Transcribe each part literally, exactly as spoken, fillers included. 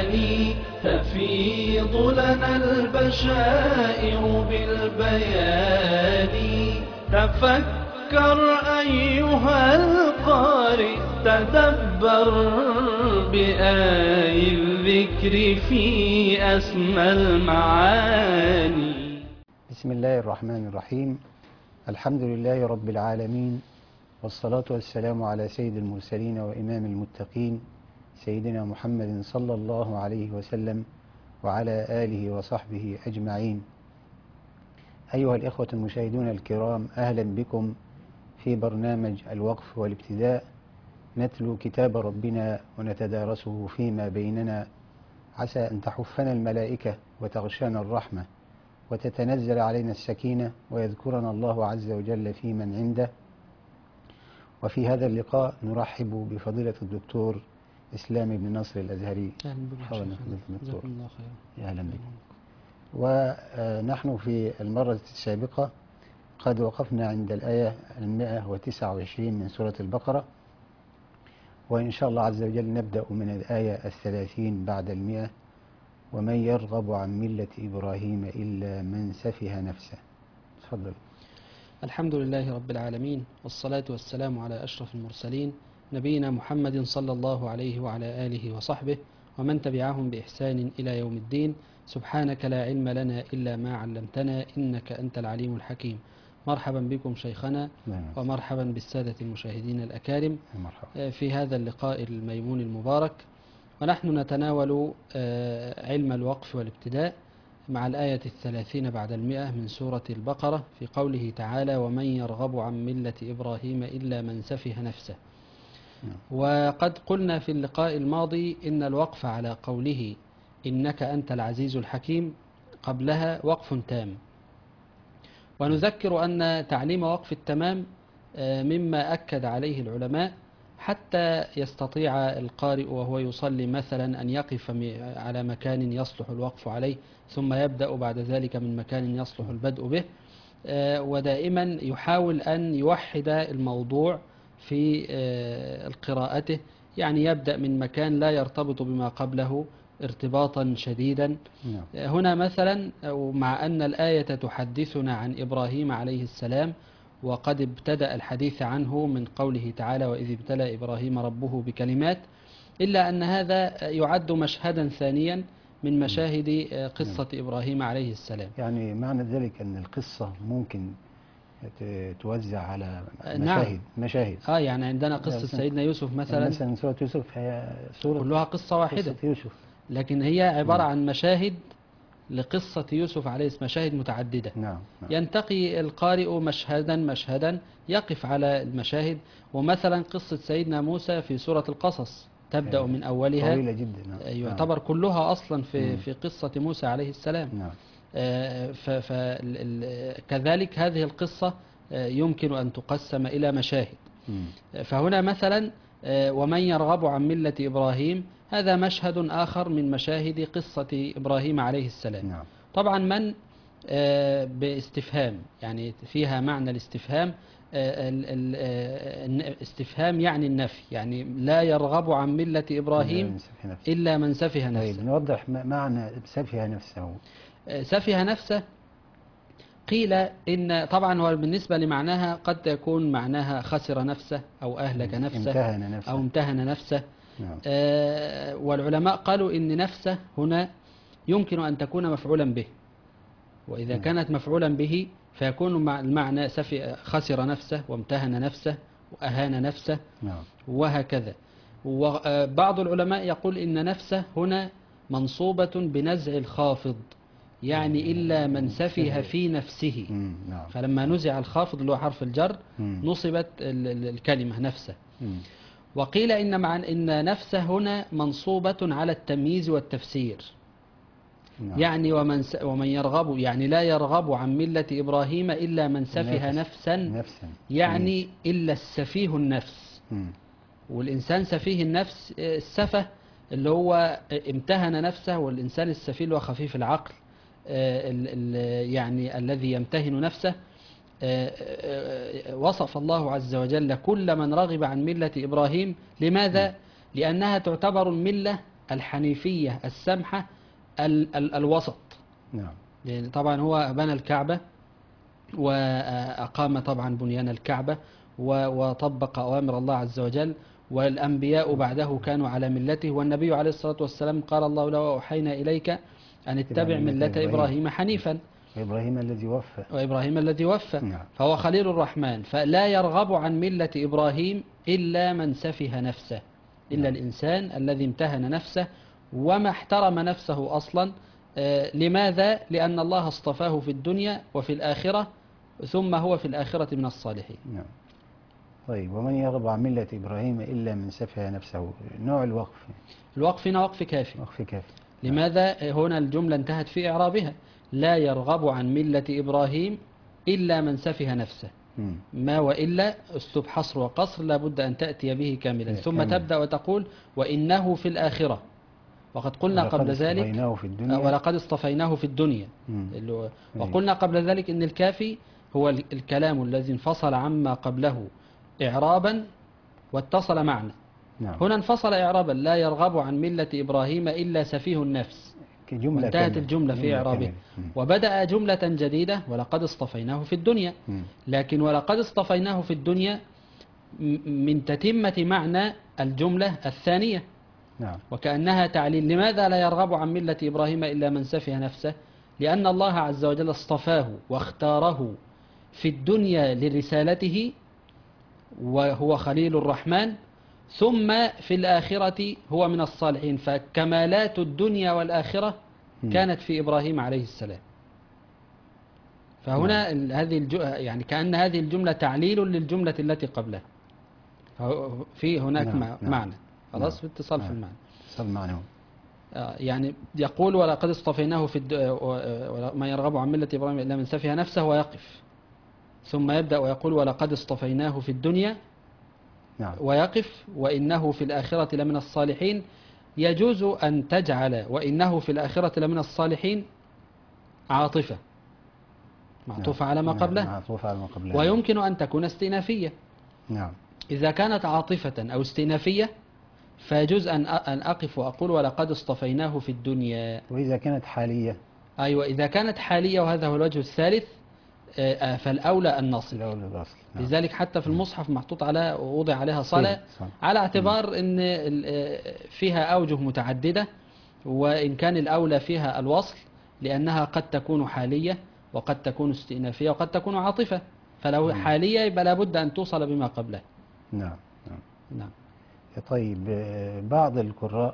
تفيض لنا البشائر بالبيان. تفكر أيها القارئ، تدبر بآي الذكر في أسمى المعاني. بسم الله الرحمن الرحيم. الحمد لله رب العالمين، والصلاة والسلام على سيد المرسلين وإمام المتقين سيدنا محمد صلى الله عليه وسلم وعلى آله وصحبه أجمعين. أيها الإخوة المشاهدون الكرام، أهلا بكم في برنامج الوقف والابتداء، نتلو كتاب ربنا ونتدارسه فيما بيننا، عسى أن تحفنا الملائكة وتغشانا الرحمة وتتنزل علينا السكينة ويذكرنا الله عز وجل في من عنده. وفي هذا اللقاء نرحب بفضيلة الدكتور إسلام بن نصر الأزهري. أهلا بك جزاكم الله خيرا. أهلا بك. ونحن في المرة السابقة قد وقفنا عند الآية المائة وتسعة وعشرين من سورة البقرة، وإن شاء الله عز وجل نبدأ من الآية الثلاثين بعد المئة: ومن يرغب عن ملة إبراهيم إلا من سفه نفسه. تفضل. الحمد لله رب العالمين، والصلاة والسلام على أشرف المرسلين نبينا محمد صلى الله عليه وعلى آله وصحبه ومن تبعهم بإحسان إلى يوم الدين. سبحانك لا علم لنا إلا ما علمتنا، إنك أنت العليم الحكيم. مرحبا بكم شيخنا، ومرحبا بالسادة المشاهدين الأكارم في هذا اللقاء الميمون المبارك. ونحن نتناول علم الوقف والابتداء مع الآية الثلاثين بعد المئة من سورة البقرة، في قوله تعالى: ومن يرغب عن ملة إبراهيم إلا من سفه نفسه. وقد قلنا في اللقاء الماضي إن الوقف على قوله إنك أنت العزيز الحكيم قبلها وقف تام، ونذكر أن تعليم وقف التمام مما أكد عليه العلماء حتى يستطيع القارئ وهو يصلي مثلا أن يقف على مكان يصلح الوقف عليه، ثم يبدأ بعد ذلك من مكان يصلح البدء به، ودائما يحاول أن يوحد الموضوع في قراءته، يعني يبدأ من مكان لا يرتبط بما قبله ارتباطا شديدا. هنا مثلا، مع أن الآية تحدثنا عن إبراهيم عليه السلام، وقد ابتدأ الحديث عنه من قوله تعالى: وإذ ابتلى إبراهيم ربه بكلمات، إلا أن هذا يعد مشهدا ثانيا من مشاهد قصة إبراهيم عليه السلام. يعني معنى ذلك أن القصة ممكن توزع على مشاهد. نعم. مشاهد آه يعني عندنا قصة سيدنا يوسف مثلا، مثلا سورة يوسف هي سورة كلها قصة واحدة، قصة يوسف، لكن هي عبارة عن مشاهد لقصة يوسف عليه السلام، مشاهد متعددة. نعم. نعم. ينتقي القارئ مشهدا مشهدا يقف على المشاهد. ومثلا قصة سيدنا موسى في سورة القصص تبدأ من أولها، طويلة جدا. نعم. يعتبر كلها أصلا في في قصة موسى عليه السلام. نعم. فكذلك هذه القصة يمكن أن تقسم إلى مشاهد. فهنا مثلا ومن يرغب عن ملة إبراهيم، هذا مشهد آخر من مشاهد قصة إبراهيم عليه السلام. نعم. طبعا من باستفهام، يعني فيها معنى الاستفهام. الاستفهام يعني النفي، يعني لا يرغب عن ملة إبراهيم إلا من سفه نفسه. طيب نوضح معنى سفه نفسه. سفه نفسه قيل إن طبعا هو بالنسبة لمعناها قد يكون معناها خسر نفسه أو أهلك نفسه امتهن نفسه أو امتهن نفسه. نعم. آه والعلماء قالوا إن نفسه هنا يمكن أن تكون مفعولا به، وإذا نعم. كانت مفعولا به فيكون المعنى خسر نفسه وامتهن نفسه وأهان نفسه. نعم. وهكذا. وبعض العلماء يقول إن نفسه هنا منصوبة بنزع الخافض، يعني إلا من سفه في نفسه. نعم. فلما نزع الخافض اللي هو حرف الجر نصبت الكلمة نفسه. وقيل إن مع إن نفسه هنا منصوبة على التمييز والتفسير. نعم. يعني ومن ومن يرغب، يعني لا يرغب عن ملة إبراهيم إلا من سفه نفسا, نفسا. يعني إلا السفيه النفس. مم. والإنسان سفيه النفس، السفه اللي هو امتهن نفسه، والإنسان السفيه اللي هو خفيف العقل، ال ال يعني الذي يمتهن نفسه. وصف الله عز وجل كل من رغب عن ملة إبراهيم. لماذا؟ لأنها تعتبر الملة الحنيفية السمحة ال ال الوسط. نعم. لأن طبعا هو بنى الكعبة وأقام طبعا بنيان الكعبة وطبق أوامر الله عز وجل، والأنبياء بعده كانوا على ملته، والنبي عليه الصلاة والسلام قال الله له أوحينا إليك أن اتبع ملة إبراهيم حنيفا، وإبراهيم الذي وفى وإبراهيم الذي وفى. نعم. فهو خليل الرحمن، فلا يرغب عن ملة إبراهيم إلا من سفه نفسه، إلا نعم. الإنسان الذي امتهن نفسه وما احترم نفسه أصلا. آه لماذا؟ لأن الله اصطفاه في الدنيا وفي الآخرة، ثم هو في الآخرة من الصالحين. نعم. طيب، ومن يرغب عن ملة إبراهيم إلا من سفه نفسه، نوع الوقف؟ الوقف هنا وقف كافي. وقف كافي. لماذا؟ هنا الجملة انتهت في إعرابها، لا يرغب عن ملة إبراهيم إلا من سفه نفسه. مم. ما وإلا أسلوب حصر وقصر لابد أن تأتي به كاملا، ثم كامل. تبدأ وتقول وإنه في الآخرة، وقد قلنا قبل ذلك في الدنيا. ولقد اصطفيناه في الدنيا. مم. وقلنا قبل ذلك إن الكافي هو الكلام الذي انفصل عما قبله إعرابا واتصل معنا. نعم. هنا انفصل إعرابا، لا يرغب عن ملة إبراهيم إلا سفيه النفس، كجملة وانتهت كاملة. الجملة في إعرابه، وبدأ جملة جديدة ولقد اصطفيناه في الدنيا. مم. لكن ولقد اصطفيناه في الدنيا من تتمة معنى الجملة الثانية. نعم. وكأنها تعليل. لماذا لا يرغب عن ملة إبراهيم إلا من سفه نفسه؟ لأن الله عز وجل اصطفاه واختاره في الدنيا لرسالته وهو خليل الرحمن، ثم في الآخرة هو من الصالحين، فكمالات الدنيا والآخرة كانت في إبراهيم عليه السلام. فهنا نعم. هذه الج... يعني كأن هذه الجملة تعليل للجملة التي قبلها، في هناك نعم. مع... نعم. معنى خلاص نعم. في اتصال نعم. في المعنى. اتصال معنى. يعني يقول ولقد اصطفيناه في الد... ما يرغب عن ملة إبراهيم إلا من سفه نفسه، ويقف، ثم يبدأ ويقول ولقد اصطفيناه في الدنيا. نعم. ويقف وإنه في الآخرة لمن الصالحين. يجوز أن تجعل وإنه في الآخرة لمن الصالحين عاطفة معطوفة نعم. على ما قبله، معطوفة على ما قبله. ويمكن أن تكون استئنافية. نعم. إذا كانت عاطفة أو استئنافية فيجوز أن أن أقف وأقول ولقد اصطفيناه في الدنيا. وإذا كانت حالية؟ أيوة، إذا كانت حالية، وهذا هو الوجه الثالث، فالأولى النصل. نعم. لذلك حتى في المصحف محطوط على وضع عليها صلاة، على اعتبار أن فيها أوجه متعددة، وإن كان الأولى فيها الوصل لأنها قد تكون حالية وقد تكون استئنافية وقد تكون عاطفة، فلو حالية يبقى لابد أن توصل بما قبله. نعم. نعم. نعم. طيب، بعض القراء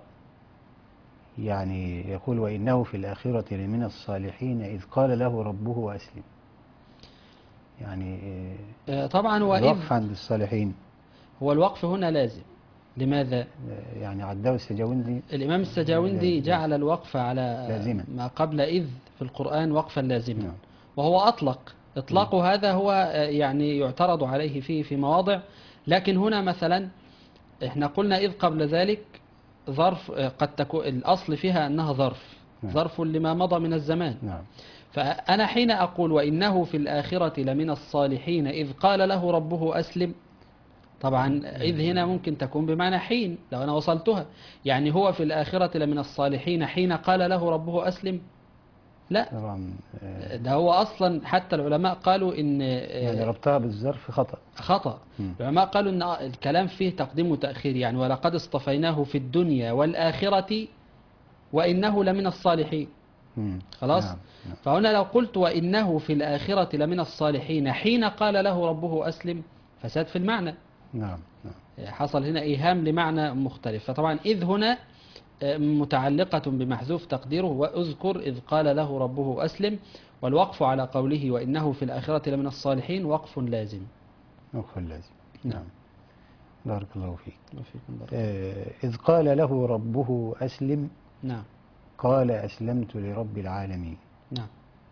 يعني يقول وإنه في الآخرة لمن الصالحين إذ قال له ربه أسلم. يعني طبعا هو الوقف عند الصالحين، هو الوقف هنا لازم. لماذا؟ يعني عداه السجاوندي، الإمام السجاوندي جعل الوقف على لازما. ما قبل إذ في القرآن وقفا لازما. نعم. وهو أطلق إطلاق هذا هو يعني يعترض عليه فيه في مواضع، لكن هنا مثلا احنا قلنا إذ قبل ذلك ظرف، قد تكون الأصل فيها أنها ظرف. نعم. ظرف لما مضى من الزمان. نعم. فأنا حين أقول وإنه في الآخرة لمن الصالحين إذ قال له ربه أسلم، طبعا إذ هنا ممكن تكون بمعنى حين لو أنا وصلتها، يعني هو في الآخرة لمن الصالحين حين قال له ربه أسلم؟ لا طبعا. ده هو أصلا حتى العلماء قالوا إن يعني ربطها بالظرف خطأ. خطأ. العلماء قالوا إن الكلام فيه تقديم وتأخير، يعني ولقد اصطفيناه في الدنيا والآخرة وإنه لمن الصالحين. مم. خلاص. نعم. نعم. فهنا لو قلت وإنه في الآخرة لمن الصالحين حين قال له ربه أسلم فساد في المعنى. نعم. نعم. حصل هنا إيهام لمعنى مختلف. فطبعا إذ هنا متعلقة بمحذوف تقديره وأذكر إذ قال له ربه أسلم، والوقف على قوله وإنه في الآخرة لمن الصالحين وقف لازم. وقف لازم. نعم. بارك الله فيك. وفيكم بارك. آه إذ قال له ربه أسلم. نعم. قال أسلمت لرب العالمين. نعم.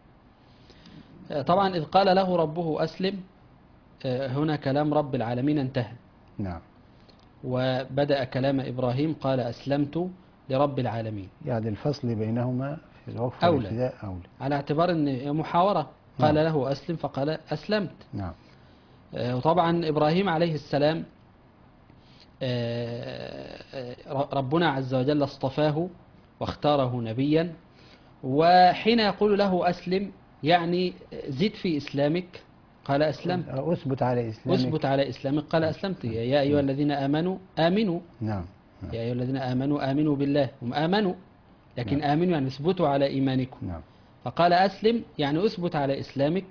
طبعا إذ قال له ربه أسلم هنا كلام رب العالمين انتهى. نعم. وبدأ كلام إبراهيم قال أسلمت لرب العالمين. يعني الفصل بينهما في الوقف أولى. والابتداء أولى، على اعتبار أن محاورة. قال نعم. له أسلم فقال أسلمت. نعم. وطبعا إبراهيم عليه السلام ربنا عز وجل اصطفاه واختاره نبيا، وحين يقول له أسلم يعني زد في إسلامك، قال أسلمت. أثبت على إسلامك. أثبت على إسلامك، قال أسلمت. يا أيها الذين آمنوا آمنوا. نعم. يا أيها الذين آمنوا آمنوا بالله، هم آمنوا، لكن نعم. آمنوا يعني اثبتوا على إيمانكم. نعم. فقال أسلم يعني أثبت على إسلامك،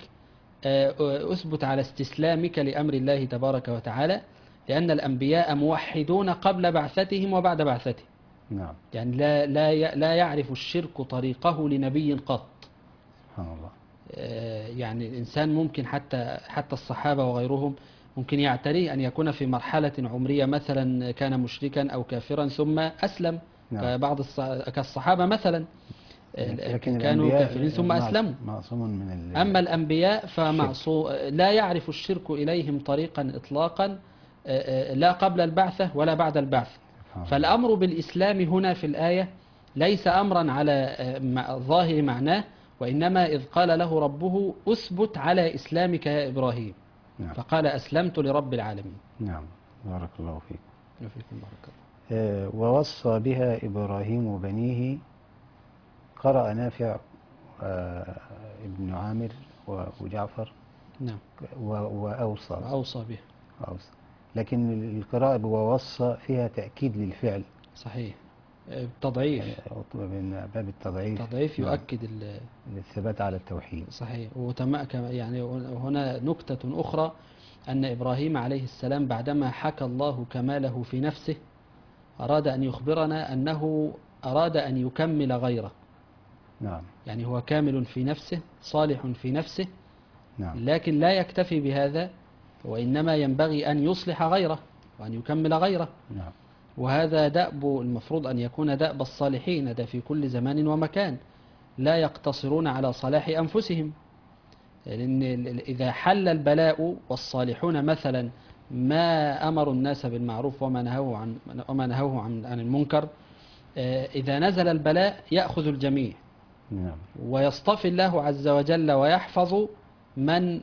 أثبت على استسلامك لأمر الله تبارك وتعالى، لأن الأنبياء موحدون قبل بعثتهم وبعد بعثتهم. نعم. يعني لا لا لا يعرف الشرك طريقه لنبي قط. سبحان الله. يعني الإنسان ممكن حتى حتى الصحابة وغيرهم ممكن يعتريه أن يكون في مرحلة عمرية مثلا كان مشركا أو كافرا ثم أسلم. نعم. كبعض الص- كالصحابة مثلا لكن كانوا الأنبياء كافرين ثم معص- أسلموا. معصوم من ال... أما الأنبياء فمعصو لا يعرف الشرك إليهم طريقا إطلاقا، لا قبل البعثة ولا بعد البعثة. فالأمر بالإسلام هنا في الآية ليس أمرا على ظاهر معناه، وإنما إذ قال له ربه أثبت على إسلامك يا إبراهيم. نعم. فقال أسلمت لرب العالمين. نعم. بارك الله فيك. وفيكم بارك الله. آه، ووصى بها إبراهيم بنيه، قرأ نافع آه، ابن عامر و- وجعفر نعم. و- وأوصى. وأوصى به. وأوصى. لكن القراءة ووصى فيها تأكيد للفعل، صحيح. تضعيف. من باب التضعيف. تضعيف نعم. يؤكد ال- الثبات على التوحيد. صحيح. وتم كما- يعني هنا نكتة أخرى، أن إبراهيم عليه السلام بعدما حكى الله كماله في نفسه أراد أن يخبرنا أنه أراد أن يكمل غيره. نعم. يعني هو كامل في نفسه، صالح في نفسه، نعم. لكن لا يكتفي بهذا، وإنما ينبغي أن يصلح غيره وأن يكمل غيره. نعم. وهذا دأب المفروض أن يكون دأب الصالحين، ده في كل زمان ومكان، لا يقتصرون على صلاح أنفسهم. لأن إذا حل البلاء والصالحون مثلا ما أمروا الناس بالمعروف وما نهوه عن وما نهوه عن عن المنكر، إذا نزل البلاء يأخذ الجميع. نعم. ويصطفي الله عز وجل ويحفظ من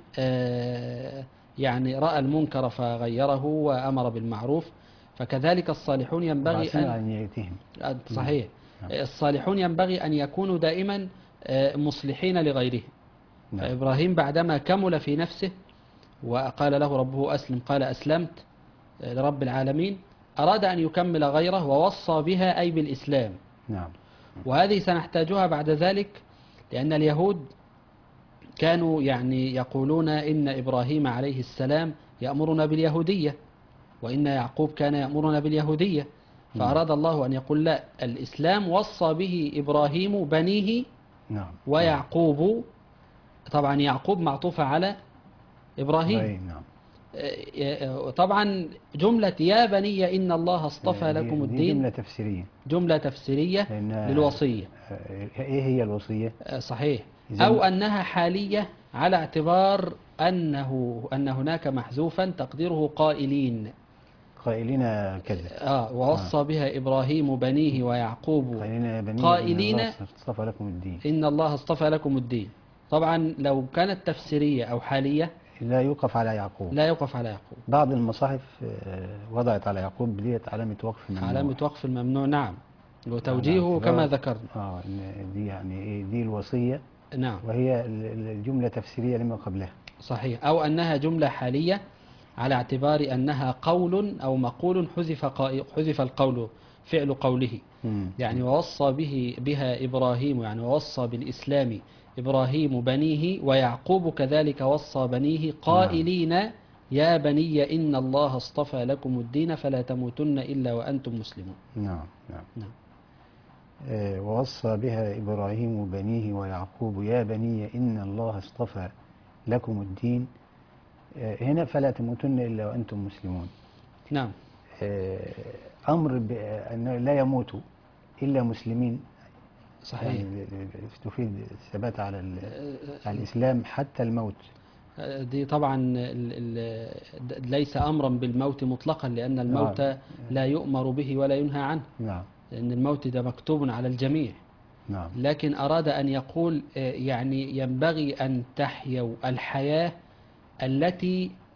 يعني رأى المنكر فغيره وأمر بالمعروف. فكذلك الصالحون ينبغي وعسى أن عن يأتيهم. صحيح. نعم. الصالحون ينبغي أن يكونوا دائما مصلحين لغيرهم. نعم. فإبراهيم بعدما كمل في نفسه وقال له ربه أسلم، قال أسلمت لرب العالمين، أراد أن يكمل غيره ووصى بها أي بالإسلام. نعم. وهذه سنحتاجها بعد ذلك، لأن اليهود كانوا يعني يقولون إن إبراهيم عليه السلام يأمرنا باليهودية، وإن يعقوب كان يأمرنا باليهودية. فأراد الله أن يقول لا، الإسلام وصى به إبراهيم بنيه نعم. ويعقوب. طبعا يعقوب معطوفة على إبراهيم. إبراهيم. نعم. طبعا جملة يا بني إن الله اصطفى دي- لكم دي الدين جملة تفسيرية. جملة تفسيرية لأنها- للوصية. آه، إيه هي الوصية؟ صحيح. إذن- أو أنها حالية على اعتبار أنه أن هناك محذوفا تقديره قائلين. قائلين كذا. آه ووصى بها إبراهيم بنيه ويعقوب قائلين يا بني قائلين إن الله اصطفى لكم الدين. إن الله اصطفى لكم الدين. طبعا لو كانت تفسيرية أو حالية لا يوقف على يعقوب. لا يوقف على يعقوب. بعض المصاحف آه، وضعت على يعقوب ديت علامة وقف ممنوع. علامة وقف الممنوع. نعم. وتوجيهه على كما اعتبار- ذكرنا. اه إن دي يعني ايه، دي الوصية، نعم. وهي ال- ال- الجملة تفسيرية لما قبلها. صحيح. أو أنها جملة حالية على اعتبار أنها قول أو مقول حذف قا- حذف القول فعل قوله. مم. يعني ووصى به بها إبراهيم، يعني ووصى بالإسلام إبراهيم بنيه، ويعقوب كذلك وصى بنيه قائلين يا بني إن الله اصطفى لكم الدين فلا تموتن إلا وأنتم مسلمون. نعم. نعم. نعم. آه، ووصى بها إبراهيم بنيه ويعقوب يا بني إن الله اصطفى لكم الدين. آه، هنا فلا تموتن إلا وأنتم مسلمون. نعم. آه، أمر بأن لا يموتوا إلا مسلمين. صحيح. يعني تفيد الثبات على, ال- على الإسلام حتى الموت. دي طبعا ال- ال- ليس أمرا بالموت مطلقا، لأن الموت نعم. لا يؤمر به ولا ينهى عنه، نعم. لأن الموت ده مكتوب على الجميع. نعم. لكن أراد أن يقول آه، يعني ينبغي أن تحيوا الحياة التي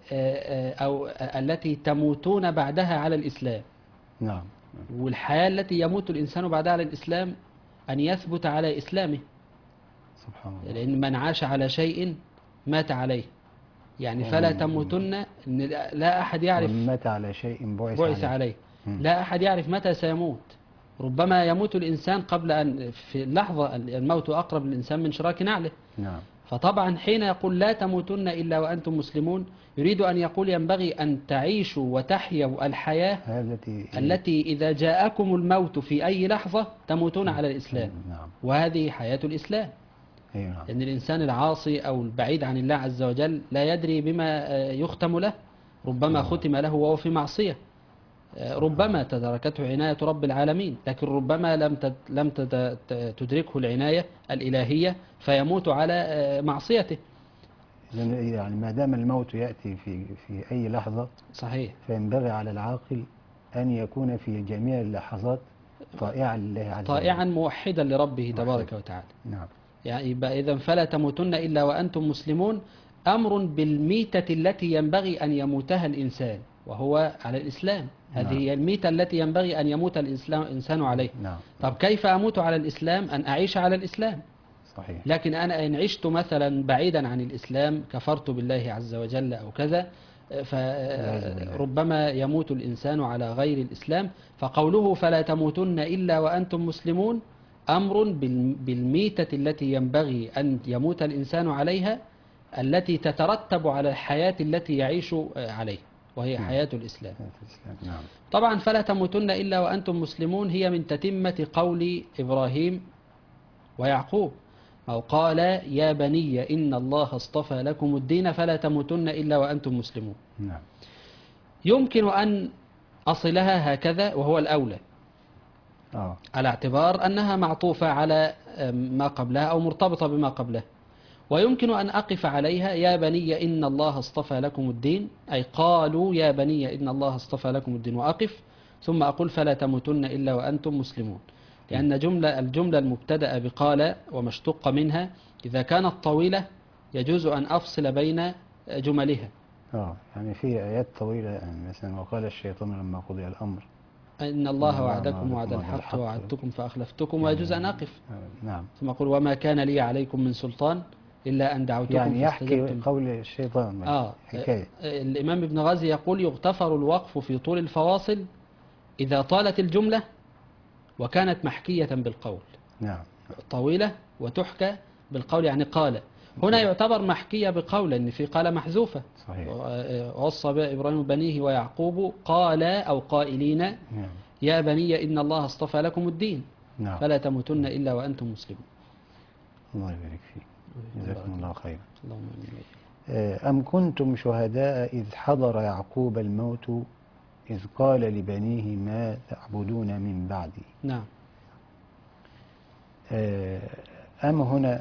أو التي تموتون بعدها على الإسلام. نعم. والحياة التي يموت الإنسان بعدها على الإسلام أن يثبت على إسلامه، سبحان الله. لأن من عاش على شيء مات عليه، يعني فلا تموتن، إن لا أحد يعرف ومن مات على شيء بعث, بعث عليه. عليه. مم. لا أحد يعرف متى سيموت. ربما يموت الإنسان قبل أن في اللحظة، الموت أقرب للإنسان من شراك نعله. نعم. فطبعا حين يقول لا تموتن إلا وأنتم مسلمون، يريد أن يقول ينبغي أن تعيشوا وتحيوا الحياة التي التي إذا جاءكم الموت في أي لحظة تموتون على الإسلام. نعم. وهذه حياة الإسلام. أي نعم. لأن الإنسان العاصي أو البعيد عن الله عز وجل لا يدري بما يختم له، ربما ختم له وهو في معصية، ربما تدركته عناية رب العالمين، لكن ربما لم لم تدركه العناية الإلهية فيموت على معصيته. يعني ما دام الموت يأتي في في أي لحظة، صحيح، فينبغي على العاقل أن يكون في جميع اللحظات طائعا لله عز وجل، طائعا موحدا لربه تبارك وتعالى. نعم. يعني إذا فلا تموتن إلا وأنتم مسلمون، أمر بالميتة التي ينبغي أن يموتها الإنسان وهو على الإسلام. هذه نعم. هي الميتة التي ينبغي أن يموت الإنسان عليه. نعم. طب كيف أموت على الإسلام؟ أن أعيش على الإسلام. صحيح. لكن أنا إن عشت مثلا بعيدا عن الإسلام، كفرت بالله عز وجل أو كذا، فربما يموت الإنسان على غير الإسلام. فقوله فلا تموتن إلا وأنتم مسلمون أمر بالميتة التي ينبغي أن يموت الإنسان عليها، التي تترتب على الحياة التي يعيش عليها، وهي حياة الإسلام. نعم. طبعا فلا تموتن إلا وأنتم مسلمون هي من تتمة قول إبراهيم ويعقوب، أو قال يا بني إن الله اصطفى لكم الدين فلا تموتن إلا وأنتم مسلمون. نعم. يمكن أن أصلها هكذا وهو الأولى، آه. على اعتبار أنها معطوفة على ما قبلها أو مرتبطة بما قبلها. ويمكن أن أقف عليها يا بني إن الله اصطفى لكم الدين، أي قالوا يا بني إن الله اصطفى لكم الدين، وأقف ثم أقول فلا تموتن إلا وأنتم مسلمون. لأن جملة الجملة المبتدأة بقال وما اشتق منها إذا كانت طويلة يجوز أن أفصل بين جملها. آه يعني في آيات طويلة، يعني مثلا وقال الشيطان لما قضي الأمر إن الله وعدكم وعد الحق ووعدتكم فأخلفتكم، ويجوز أن أقف. نعم. ثم أقول وما كان لي عليكم من سلطان إلا أن دعوتكم يعني يحكي فاستجبتم. قول الشيطان آه حكاية. الإمام ابن غازي يقول يغتفر الوقف في طول الفواصل إذا طالت الجملة وكانت محكية بالقول. نعم. طويلة وتحكى بالقول، يعني قال هنا يعتبر محكية بقول، لأن في قال محذوفة. صحيح. وصى بها إبراهيم بنيه ويعقوب قال أو قائلين نعم. يا بني إن الله اصطفى لكم الدين نعم. فلا تموتن إلا وأنتم مسلمون. الله يبارك فيك، جزاكم الله خيرا. اللهم آمين. أم كنتم شهداء إذ حضر يعقوب الموت إذ قال لبنيه ما تعبدون من بعدي. نعم. أم هنا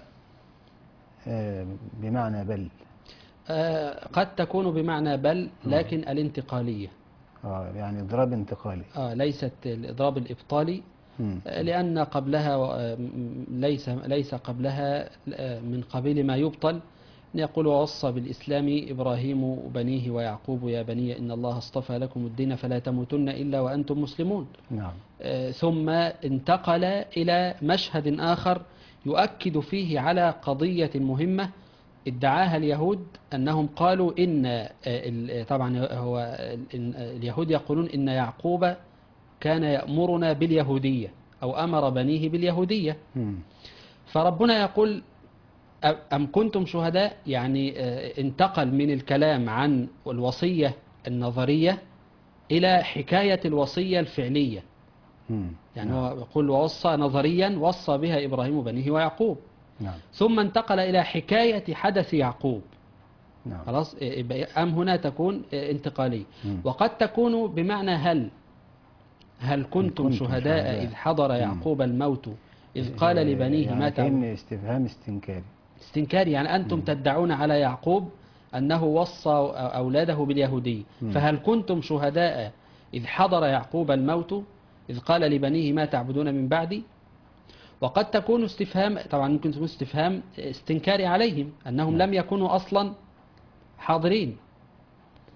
بمعنى بل؟ قد تكون بمعنى بل، لكن الانتقالية. آه يعني إضراب انتقالي. آه ليست الإضراب الإبطالي، م. لأن قبلها ليس ليس قبلها من قبيل ما يبطل. يقول ووصى بالإسلام إبراهيم بنيه ويعقوب يا بني إن الله اصطفى لكم الدين فلا تموتن إلا وأنتم مسلمون. نعم. ثم انتقل إلى مشهد آخر يؤكد فيه على قضية مهمة ادعاها اليهود، أنهم قالوا إن طبعا هو اليهود يقولون إن يعقوب كان يأمرنا باليهودية أو أمر بنيه باليهودية. م. فربنا يقول أم كنتم شهداء، يعني انتقل من الكلام عن الوصية النظرية إلى حكاية الوصية الفعلية. م. يعني نعم. هو يقول ووصى نظريا وصى بها إبراهيم بنيه ويعقوب. نعم. ثم انتقل إلى حكاية حدث يعقوب. نعم. خلاص. أم هنا تكون انتقالية. م. وقد تكون بمعنى هل هل كنتم, كنتم شهداء, شهداء إذ حضر يعقوب م. الموت إذ قال لبنيه يعني ما تعبدون. كأن استفهام استنكاري. استنكاري يعني أنتم م. تدعون على يعقوب أنه وصى أولاده باليهودية، م. فهل كنتم شهداء إذ حضر يعقوب الموت إذ قال لبنيه ما تعبدون من بعدي. وقد تكون استفهام، طبعا ممكن تكون استفهام استنكاري عليهم، أنهم م. لم يكونوا أصلا حاضرين.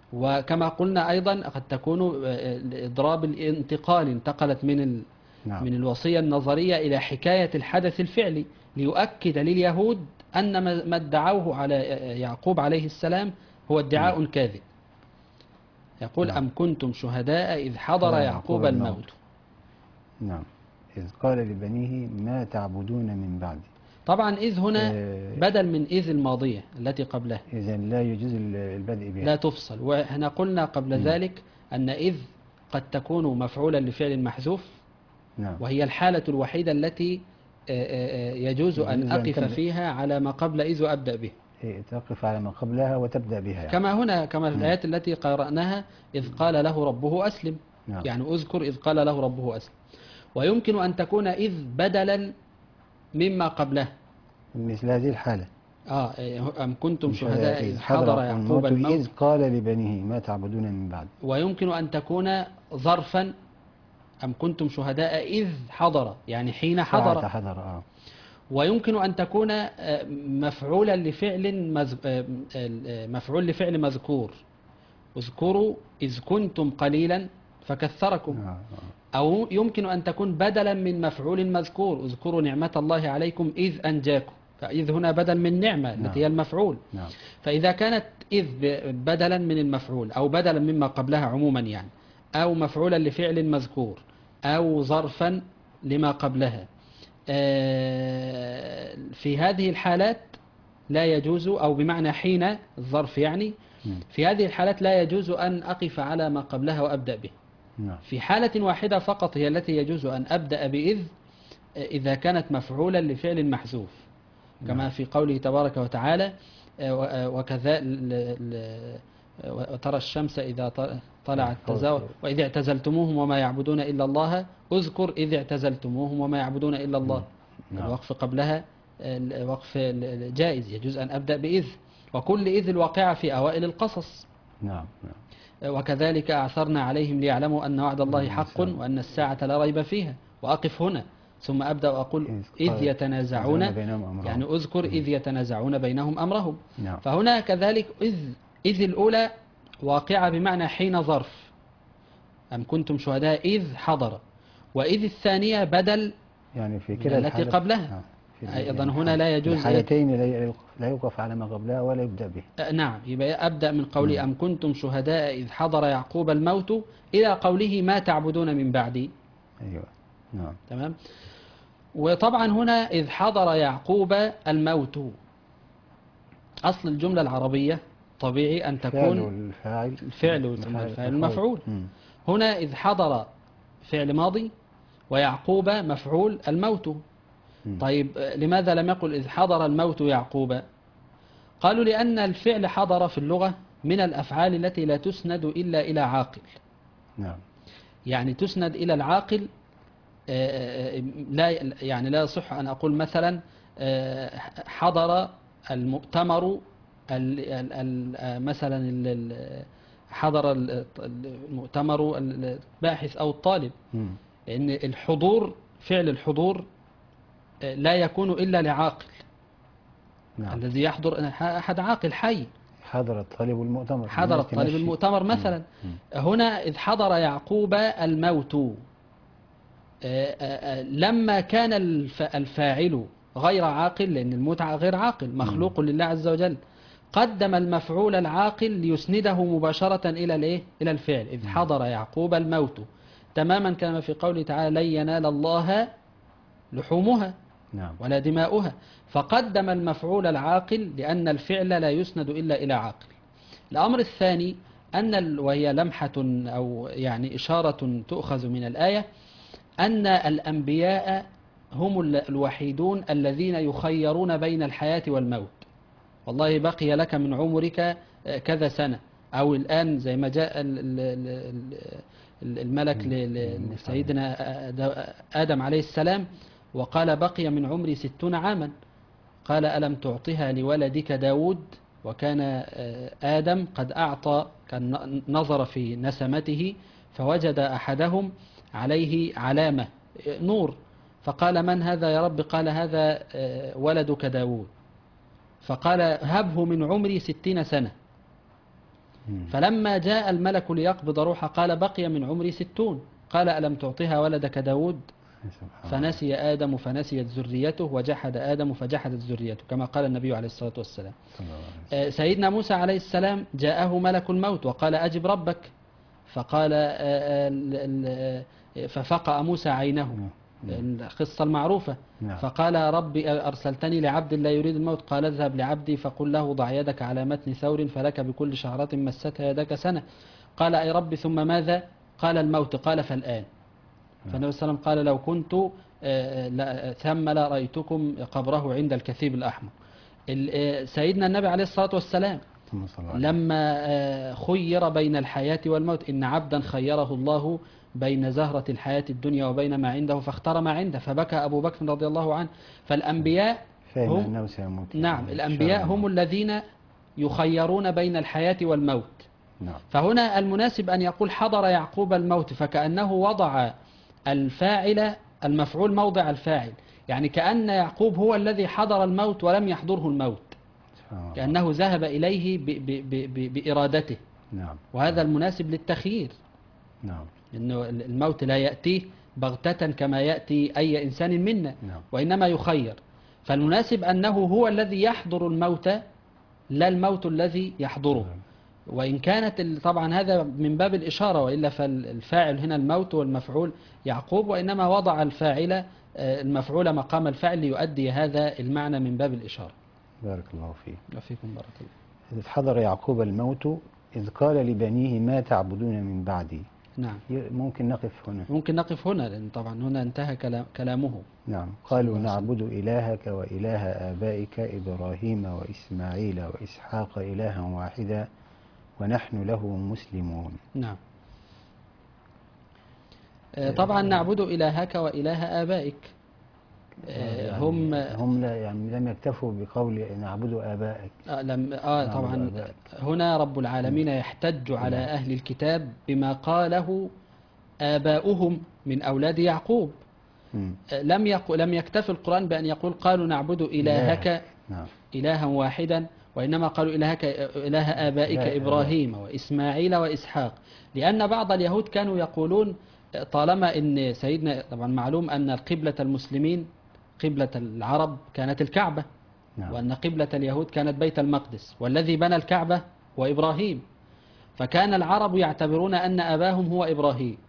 وكما قلنا أيضا قد تكون الإضراب الانتقالي، انتقلت من ال نعم. من الوصية النظرية إلى حكاية الحدث الفعلي، ليؤكد لليهود أن ما ما ادعوه على يعقوب عليه السلام هو ادعاء كاذب. يقول نعم. أم كنتم شهداء إذ حضر حضر يعقوب يعقوب الموت. الموت. نعم. إذ قال لبنيه ما تعبدون من بعدي. طبعا إذ هنا آه، بدل من إذ الماضية التي قبلها، إذا لا يجوز البدء بها. لا تفصل. وإحنا قلنا قبل مم. ذلك أن إذ قد تكون مفعولا لفعل محذوف، نعم. وهي الحالة الوحيدة التي آه، آه، آه، يجوز أن يجوز أن أقف تبدأ. فيها على ما قبل إذ وأبدأ به، إيه، تقف على ما قبلها وتبدأ بها يعني. كما هنا كما في مم. الآيات التي قرأناها إذ قال له ربه أسلم. نعم. يعني أذكر إذ قال له ربه أسلم. ويمكن أن تكون إذ بدلا مما قبله. مثل هذه الحالة. آه أم كنتم شهداء إذ حضر حضر يعقوب الموت. إذ قال لبنيه ما تعبدون من بعد. ويمكن أن تكون ظرفا، أم كنتم شهداء إذ حضر يعني حين حضر. ساعة حضر. آه. ويمكن أن تكون آه، مفعولا لفعل مز... آه، آه، مفعول لفعل مذكور. اذكروا إذ كنتم قليلا فكثركم. آه. آه. أو يمكن أن تكون بدلا من مفعول مذكور. اذكروا نعمة الله عليكم إذ أنجاكم، فإذ هنا بدل من نعمة نعم. التي هي المفعول. نعم. فإذا كانت إذ ب- بدلا من المفعول أو بدلا مما قبلها عموما يعني، أو مفعولا لفعل مذكور، أو ظرفا لما قبلها، آه، في هذه الحالات لا يجوز، أو بمعنى حين الظرف يعني، مم. في هذه الحالات لا يجوز أن أقف على ما قبلها وأبدأ به. نعم. في حالة واحدة فقط هي التي يجوز أن أبدأ بإذ، إذا كانت مفعولا لفعل محذوف، كما نعم. في قوله تبارك وتعالى وكذا وترى الشمس إذا طلعت تزاور وإذ اعتزلتموهم وما يعبدون إلا الله اذكر إذ اعتزلتموهم وما يعبدون إلا الله. نعم. الوقف قبلها الوقف جائز، يجوز أن أبدأ بإذ، وكل إذ الواقعة في أوائل القصص. نعم. نعم. وكذلك أعثرنا عليهم ليعلموا أن وعد الله حق وأن الساعة لا ريب فيها، وأقف هنا ثم أبدأ وأقول إذ يتنازعون، يعني أذكر إذ يتنازعون بينهم أمرهم. نعم. فهنا كذلك إذ إذ الأولى واقعة بمعنى حين ظرف، أم كنتم شهداء إذ حضر، وإذ الثانية بدل يعني في كلا التي قبلها. أيضا هنا لا يجوز الحالتين لا يوقف على ما قبلها ولا يبدأ به. نعم. يبقى أبدأ من قولي أم كنتم شهداء إذ حضر يعقوب الموت إلى قوله ما تعبدون من بعدي. أيوة. نعم. تمام. وطبعا هنا إذ حضر يعقوب الموت، أصل الجملة العربية طبيعي أن تكون الفاعل الفعل والفاعل المفعول. هنا إذ حضر فعل ماضي ويعقوب مفعول الموت. طيب لماذا لم يقل إذ حضر الموت يعقوب؟ قالوا لأن الفعل حضر في اللغة من الأفعال التي لا تسند إلا إلى عاقل. نعم. يعني تسند إلى العاقل. لا يعني لا يصح أن أقول مثلا حضر المؤتمر مثلا حضر المؤتمر الباحث أو الطالب، لأن الحضور فعل الحضور لا يكون إلا لعاقل. نعم. الذي يحضر أحد عاقل حي. حضر الطالب المؤتمر، حضر الطالب المؤتمر مثلا. مم. هنا إذ حضر يعقوب الموت، لما كان الفاعل غير عاقل، لأن الموت غير عاقل مخلوق لله عز وجل، قدم المفعول العاقل ليسنده مباشرة إلى الإيه؟ إلى الفعل. إذ حضر يعقوب الموت تماما كما في قوله تعالى لن ينال الله لحومها نعم. ولا دماؤها، فقدم المفعول العاقل لأن الفعل لا يسند إلا إلى عاقل. الأمر الثاني أن وهي لمحة أو يعني إشارة تؤخذ من الآية، أن الأنبياء هم الوحيدون الذين يخيرون بين الحياة والموت. والله بقي لك من عمرك كذا سنة، أو الآن زي ما جاء الملك لسيدنا آدم عليه السلام وقال بقي من عمري ستون عاما، قال ألم تعطها لولدك داود؟ وكان آدم قد أعطى، كان نظر في نسمته فوجد أحدهم عليه علامة نور، فقال من هذا يا رب؟ قال هذا ولدك داود. فقال هبه من عمري ستين سنة. مم. فلما جاء الملك ليقبض روحه قال بقي من عمري ستون. قال ألم تعطها ولدك داود؟ سبحان الله. فنسي آدم فنسيت ذريته وجحد آدم فجحدت ذريته، كما قال النبي عليه الصلاة والسلام. صلى الله عليه وسلم. آه، سيدنا موسى عليه السلام جاءه ملك الموت وقال أجب ربك، فقال آه، آه، ال- ال- ففقأ موسى عينه، القصة المعروفة. نعم. فقال ربي أرسلتني لعبد لا يريد الموت، قال اذهب لعبدي فقل له ضع يدك على متن ثور فلك بكل شعرة مستها يدك سنة. قال أي ربي ثم ماذا؟ قال الموت. قال فالآن. فالنبي صلى الله عليه وسلم قال لو كنت آه، لا- ثم لرأيتكم قبره عند الكثيب الأحمر. ال- آه، سيدنا النبي عليه الصلاة والسلام ثم صلى الله عليه لما آه، خير بين الحياة والموت، إن عبدا خيره الله بين زهرة الحياة الدنيا وبين ما عنده فاختار ما عنده، فبكى أبو بكر رضي الله عنه. فالأنبياء فهم هم أنه سيموت. نعم إن شاء الأنبياء الله. هم الذين يخيرون بين الحياة والموت. نعم. فهنا المناسب أن يقول حضر يعقوب الموت، فكأنه وضع الفاعل المفعول موضع الفاعل، يعني كأن يعقوب هو الذي حضر الموت ولم يحضره الموت، سبحان الله. كأنه ذهب إليه ب ب ب ب بإرادته. نعم. وهذا المناسب للتخيير، نعم. أنه الموت لا يأتيه بغتة كما يأتي أي إنسان منا، نعم. وإنما يخير. فالمناسب أنه هو الذي يحضر الموت لا الموت الذي يحضره. وإن كانت ال- طبعا هذا من باب الإشارة، وإلا فالفاعل هنا الموت والمفعول يعقوب، وإنما وضع الفاعل آه، المفعول مقام الفاعل ليؤدي هذا المعنى من باب الإشارة. بارك الله فيك. وفيكم بارك الله. إذ حضر يعقوب الموت إذ قال لبنيه ما تعبدون من بعدي. نعم. ي- ممكن نقف هنا. ممكن نقف هنا، لأن طبعا هنا انتهى كلام- كلامه. نعم. قالوا صلى الله عليه نعبد إلهك وإله آبائك إبراهيم وإسماعيل وإسحاق إلها واحدا ونحن له مسلمون. نعم. آه، طبعا نعبد إلهك وإله آبائك. آه، يعني هم هم لا يعني لم يكتفوا بقول نعبد آبائك. آه لم آه نعم طبعا الآباء. هنا رب العالمين يحتج على نعم. أهل الكتاب بما قاله آباؤهم من أولاد يعقوب. مم. آه لم يقل لم يكتفي القرآن بأن يقول قالوا نعبد إلهك نعم. إلها واحدا، وإنما قالوا إلهك إله آبائك إله إبراهيم وإسماعيل وإسحاق، لأن بعض اليهود كانوا يقولون طالما إن سيدنا طبعا معلوم أن قبلة المسلمين قبلة العرب كانت الكعبة، نعم. وأن قبلة اليهود كانت بيت المقدس، والذي بنى الكعبة هو إبراهيم، فكان العرب يعتبرون أن أباهم هو إبراهيم،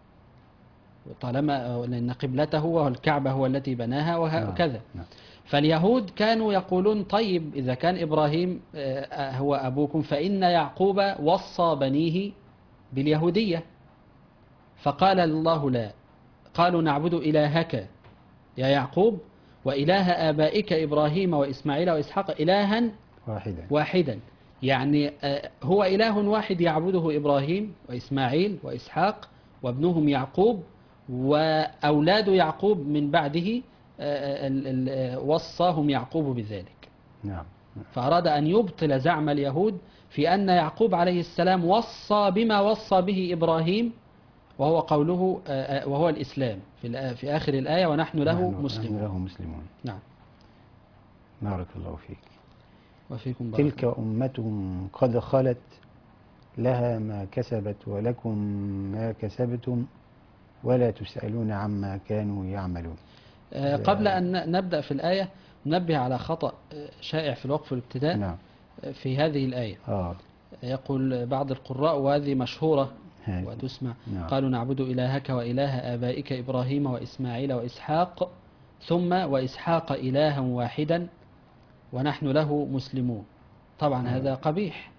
طالما لأن قبلته والكعبة هو التي بناها وهكذا. نعم. فاليهود كانوا يقولون طيب إذا كان إبراهيم آه، هو أبوكم فإن يعقوب وصى بنيه باليهودية، فقال الله لا، قالوا نعبد إلهك يا يعقوب وإله آبائك إبراهيم وإسماعيل وإسحاق إلها واحدا. واحدا، يعني آه، هو إله واحد يعبده إبراهيم وإسماعيل وإسحاق وابنهم يعقوب وأولاد يعقوب من بعده، آه، ال- ال- آه، وصاهم يعقوب بذلك. نعم. فأراد أن يبطل زعم اليهود في أن يعقوب عليه السلام وصى بما وصى به إبراهيم، وهو قوله آه، آه، وهو الإسلام في الآ- في آخر الآية ونحن له نحن- مسلمون. نحن له مسلمون. نعم. بارك الله فيك. وفيكم بارك تلك أمة قد خلت لها ما كسبت ولكم ما كسبتم ولا تسألون عما كانوا يعملون. آه، قبل أن نبدأ في الآية ننبه على خطأ آه، شائع في الوقف والابتداء نعم. آه، في هذه الآية. آه. يقول بعض القراء وهذه مشهورة هذه. وتسمع نعم. قالوا نعبد إلهك وإله آبائك إبراهيم وإسماعيل وإسحاق ثم وإسحاق إلها واحدا ونحن له مسلمون. طبعا نعم. هذا قبيح.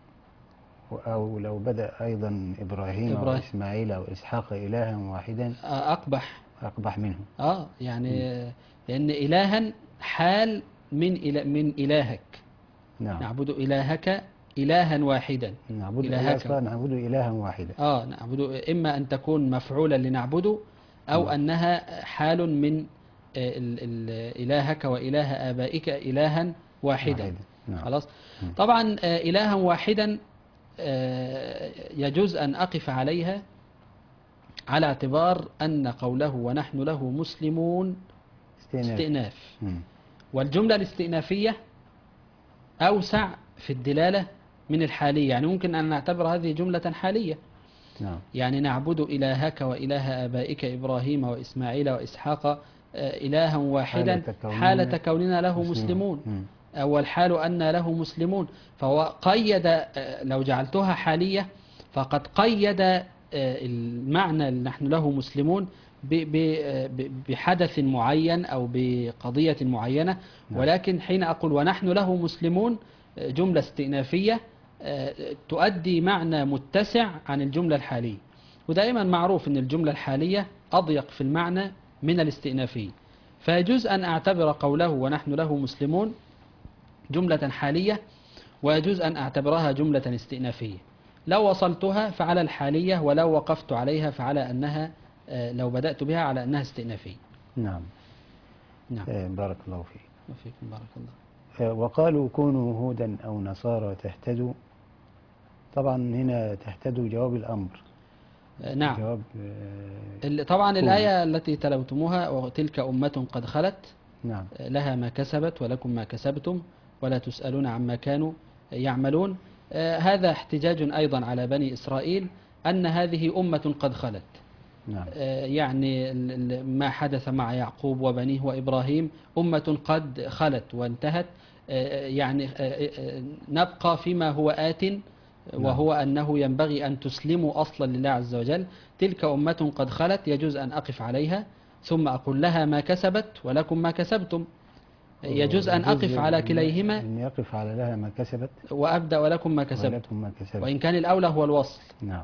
أو لو بدأ أيضا إبراهيم إبراهيم. وإسماعيل وإسحاق إلها واحدا آه، أقبح. أقبح منه. آه يعني آه، لأن إلها حال من إله من إلهك. نعم. نعبد إلهك إلها واحدا. نعبد إلهك. أصلا نعبد إلها واحدا. آه نعبد إما أن تكون مفعولا لنعبده أو نعم. أنها حال من آه، ال- ال- إلهك وإله آبائك إلها واحدا. واحدا. نعم. خلاص. مم. طبعا آه، إلها واحدا آه، يجوز أن أقف عليها على اعتبار أن قوله ونحن له مسلمون استئناف. استئناف، مم. والجملة الاستئنافية أوسع في الدلالة من الحالية، يعني ممكن أن نعتبر هذه جملة حالية. نعم. يعني نعبد إلهك وإله آبائك إبراهيم وإسماعيل وإسحاق آه، إلها واحدا حالة كوننا حالة كوننا له مسلمون. مسلمون. مم. أول حال أن له مسلمون، فهو قيد آه، لو جعلتها حالية فقد قيد آه، المعنى نحن له مسلمون ب- ب- آه، ب- بحدث معين أو بقضية معينة. نعم. ولكن حين أقول ونحن له مسلمون آه، جملة استئنافية آه، تؤدي معنى متسع عن الجملة الحالية. ودائما معروف أن الجملة الحالية أضيق في المعنى من الاستئنافية، فيجوز أن أعتبر قوله ونحن له مسلمون جملة حالية، ويجوز أن أعتبرها جملة استئنافية. لو وصلتها فعلى الحالية، ولو وقفت عليها فعلى أنها آه، لو بدأت بها على أنها استئنافية. نعم. نعم. آه، بارك الله فيك. وفيكم بارك الله. آه، وقالوا كونوا هودا أو نصارى تهتدوا. طبعا هنا تهتدوا جواب الأمر. آه، نعم. جواب آه، ال- طبعا كونوا. الآية التي تلوتموها وتلك أمة قد خلت نعم. لها ما كسبت ولكم ما كسبتم ولا تسألون عما كانوا يعملون. آه، هذا احتجاج أيضا على بني إسرائيل أن هذه أمة قد خلت. نعم. آه، يعني ال- ال- ما حدث مع يعقوب وبنيه وإبراهيم أمة قد خلت وانتهت. آه، يعني آه، آه، نبقى فيما هو آت، وهو أنه ينبغي أن تسلموا أصلا لله عز وجل. تلك أمة قد خلت يجوز أن أقف عليها ثم أقول لها ما كسبت ولكم ما كسبتم. يجوز أن يجوز أقف على إن- كليهما أن يقف على لها ما كسبت وأبدأ ولكم ما كسبتم، ولكم ما كسبت. وإن كان الأولى هو الوصل. نعم.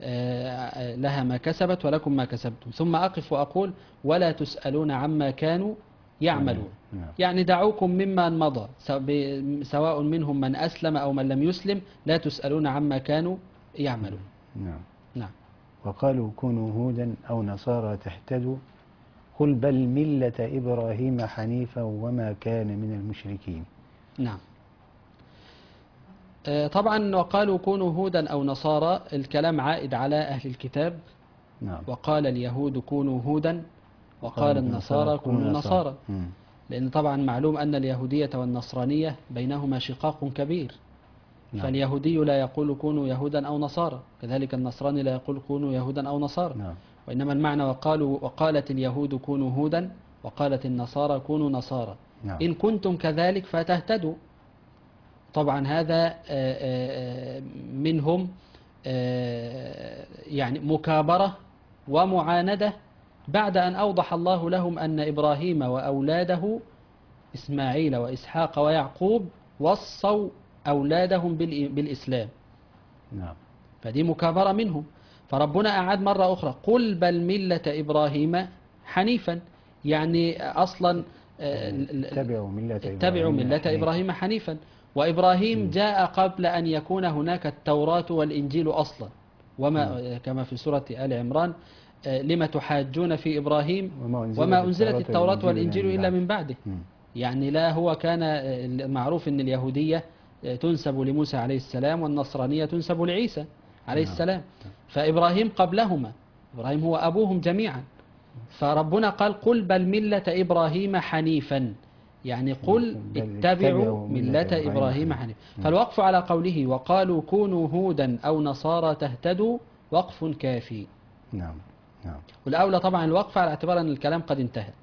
آه، لها ما كسبت ولكم ما كسبتم، ثم أقف وأقول ولا تسألون عما كانوا يعملون. نعم. يعني دعوكم مما مضى، سو- ب- سواء منهم من أسلم أو من لم يسلم، لا تسألون عما كانوا يعملون. نعم. نعم. وقالوا كونوا هودا أو نصارى تهتدوا قل بل ملة إبراهيم حنيفا وما كان من المشركين. نعم. آه، طبعا وقالوا كونوا هودا أو نصارى، الكلام عائد على أهل الكتاب. نعم. وقال اليهود كونوا هودا وقال النصارى كونوا نصارى. مم. لأن طبعا معلوم أن اليهودية والنصرانية بينهما شقاق كبير. نعم. فاليهودي لا يقول كونوا يهودا أو نصارى، كذلك النصراني لا يقول كونوا يهودا أو نصارى. نعم. وإنما المعنى وقالوا وقالت اليهود كونوا هودا وقالت النصارى كونوا نصارى. نعم. إن كنتم كذلك فتهتدوا. طبعا هذا آه، آه، منهم آه، يعني مكابرة ومعاندة بعد أن أوضح الله لهم أن إبراهيم وأولاده إسماعيل وإسحاق ويعقوب وصوا أولادهم بالإ- بالإسلام. نعم. فدي مكابرة منهم. فربنا أعاد مرة أخرى قل بل ملة إبراهيم حنيفا، يعني أصلا آه، ال- ال- اتبعوا ملة اتبعوا إبراهيم ملة حنيفا. إبراهيم حنيفا. وإبراهيم مم. جاء قبل أن يكون هناك التوراة والإنجيل أصلا. وما كما في سورة آل عمران آه، لما تحاجون في إبراهيم وما أنزلت, وما أنزلت التوراة والإنجيل إلا بعد. من بعده. مم. يعني لا هو كان آه، معروف أن اليهودية آه، تنسب لموسى عليه السلام والنصرانية تنسب لعيسى عليه نعم. السلام. فإبراهيم قبلهما، إبراهيم هو أبوهم جميعا. فربنا قال قل بل ملة إبراهيم حنيفا، يعني قل بل اتبعوا اتبعوا ملة ملة إبراهيم إبراهيم حنيفا. مم. فالوقف على قوله وقالوا كونوا هودا أو نصارى تهتدوا وقف كافي. نعم. نعم. والأولى طبعا الوقف على اعتبار أن الكلام قد انتهى.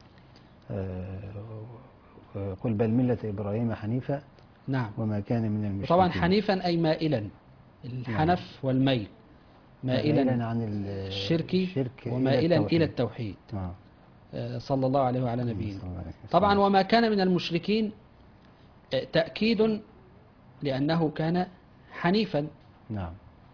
آه، قل بل ملة إبراهيم حنيفا نعم. وما كان من المشركين. طبعا حنيفا أي مائلا، الحنف والميل، مائلا عن الشرك الشرك ومائلا التوحيد. إلى التوحيد. آه. آه، صلى الله عليه وعلى نبينا. صلى الله عليه وسلم. طبعا وما كان من المشركين آه، تأكيد لأنه كان حنيفا، نعم.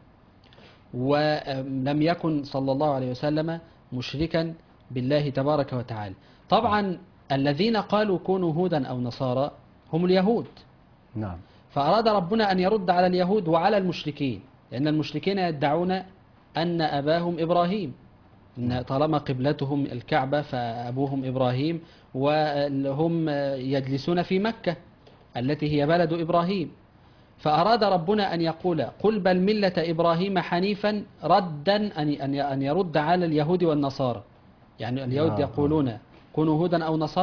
ولم يكن صلى الله عليه وسلم مشركا بالله تبارك وتعالى. طبعا الذين قالوا كونوا هودا أو نصارى هم اليهود. نعم. فأراد ربنا أن يرد على اليهود وعلى المشركين، لأن المشركين يدعون أن أباهم إبراهيم، إن طالما قبلتهم الكعبة فأبوهم إبراهيم، وهم يجلسون في مكة التي هي بلد إبراهيم. فأراد ربنا أن يقول قل بل ملة إبراهيم حنيفا ردا أن أن يرد على اليهود والنصارى. يعني اليهود آه، يقولون كونوا هودا أو نصارى،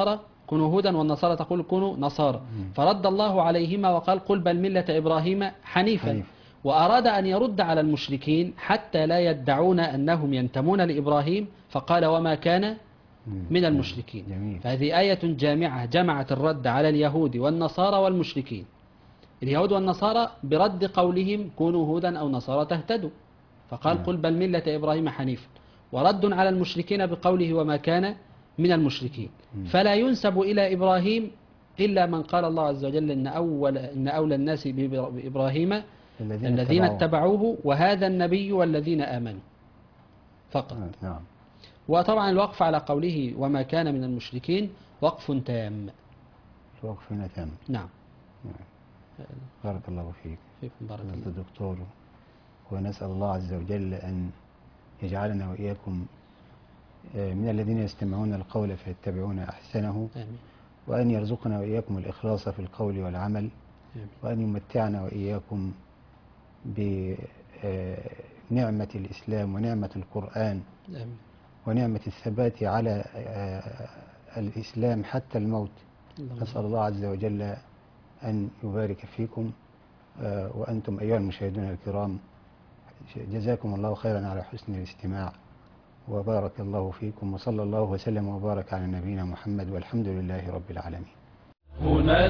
كونوا هودا، والنصارى تقول كونوا نصارى. فرد الله عليهما وقال قل بل ملة إبراهيم حنيفا. حنيف. وأراد أن يرد على المشركين حتى لا يدعون أنهم ينتمون لإبراهيم، فقال وما كان من المشركين. جميل. فهذه آية جامعة جمعت الرد على اليهود والنصارى والمشركين. اليهود والنصارى برد قولهم كونوا هودا أو نصارى تهتدوا، فقال نعم. قل بل ملة إبراهيم حنيفا. ورد على المشركين بقوله وما كان من المشركين. فلا ينسب إلى إبراهيم إلا من قال الله عز وجل إن أول إن أولى الناس بإبراهيم الذين, الذين اتبعوه. اتبعوه وهذا النبي والذين آمنوا فقط. نعم. وطبعا الوقف على قوله وما كان من المشركين وقف تام. الوقف هنا تام. نعم. بارك الله فيك. فيكم بارك فضيلة الله. الدكتور، ونسأل الله عز وجل أن يجعلنا وإياكم من الذين يستمعون القول فيتبعون أحسنه، آمين. وأن يرزقنا وإياكم الإخلاص في القول والعمل، آمين. وأن يمتعنا وإياكم بنعمة الإسلام ونعمة القرآن آمين. ونعمة الثبات على الإسلام حتى الموت. اللهم نسأل الله عز وجل أن يبارك فيكم وأنتم أيها المشاهدون الكرام. جزاكم الله خيرا على حسن الاستماع، وبارك الله فيكم، وصلى الله وسلم وبارك على نبينا محمد، والحمد لله رب العالمين. هنا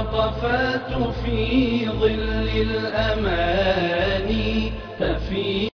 الوقفات في ظل الأماني تفي